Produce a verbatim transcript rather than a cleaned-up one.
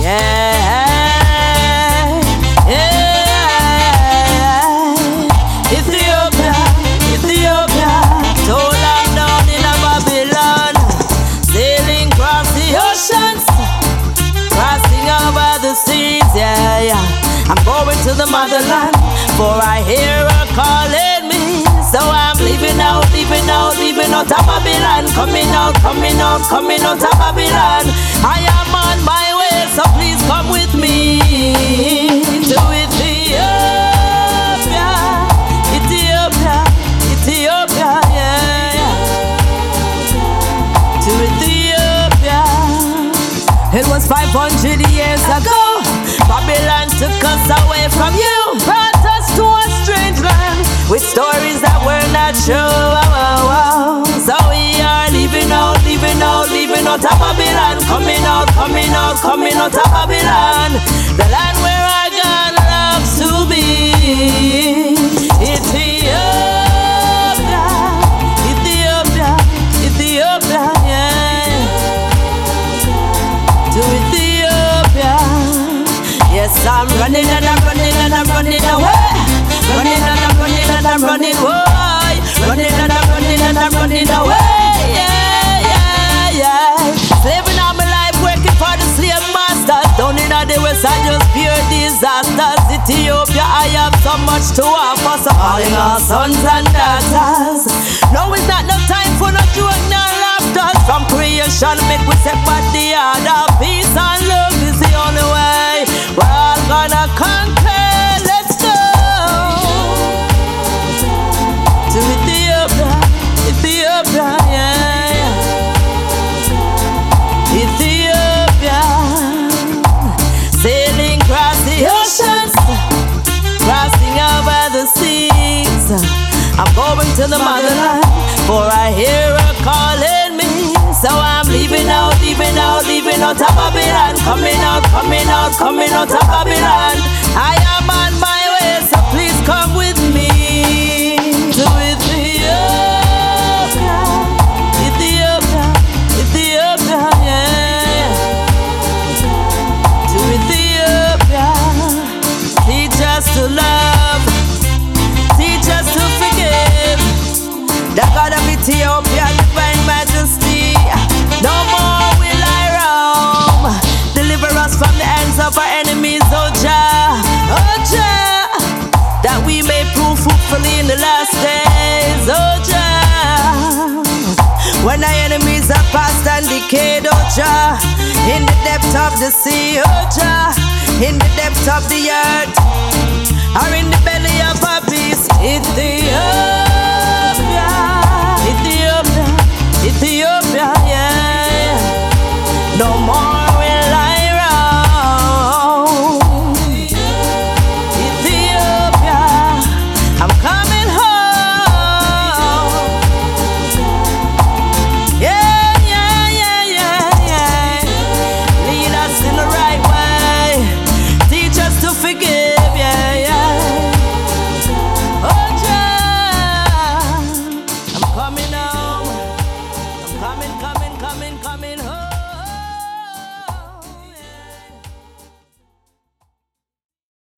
Yeah, yeah. Ethiopia, Ethiopia, told I'm down in a Babylon, sailing across the oceans, crossing over the seas. Yeah, yeah. I'm going to the motherland, for I hear her calling me. So I'm leaving out, leaving out, leaving out of Babylon, coming out, coming out, coming out of Babylon. I am on my way, so please come with me to Ethiopia, Ethiopia, Ethiopia, yeah, yeah. To Ethiopia. It was five hundred years ago. Babylon took us away from you, brought us to a strange land with stories that were not true. Wow, wow, wow. So we are leaving out, leaving out, leaving out of Babylon, coming out, coming out, coming out of Babylon, the land where our God loves to be. Ethiopia, Ethiopia, Ethiopia, yeah. To Ethiopia. Yes, I'm running and I'm running and I'm running away. Running and I'm running and I'm running away. Running and I'm running and I'm running away. Yeah, yeah, yeah. Slaving all my life, working for the slave masters. Down in the west, I just pure disasters. Ethiopia, I have so much to offer. So calling our sons and daughters. No, it's not no time for no joke, no laughters. From creation, make we set back the order. Peace and love is the only way. We're all gonna conquer. Let's go to Ethiopia, Ethiopia, yeah, yeah. Ethiopia, sailing across the oceans, crossing over the seas. I'm going to the motherland, for I hear her calling me. So I'm leaving out, leaving out, leaving out of Babylon, coming out, coming out, coming out of Babylon. I am on my way, so please come with me to Ethiopia, Ethiopia, Ethiopia, yeah. To Ethiopia, teach us to love, teach us to forgive. The God of Ethiopia, divine majesty. No more will I roam. Deliver us from the hands of our enemies, oh Jah, oh Jah, that we may prove fruitfully in the last days, oh Jah. When our enemies are past and decayed, oh Jah, in the depth of the sea, oh Jah, in the depth of the earth, or in the belly of a beast, Ethiopia.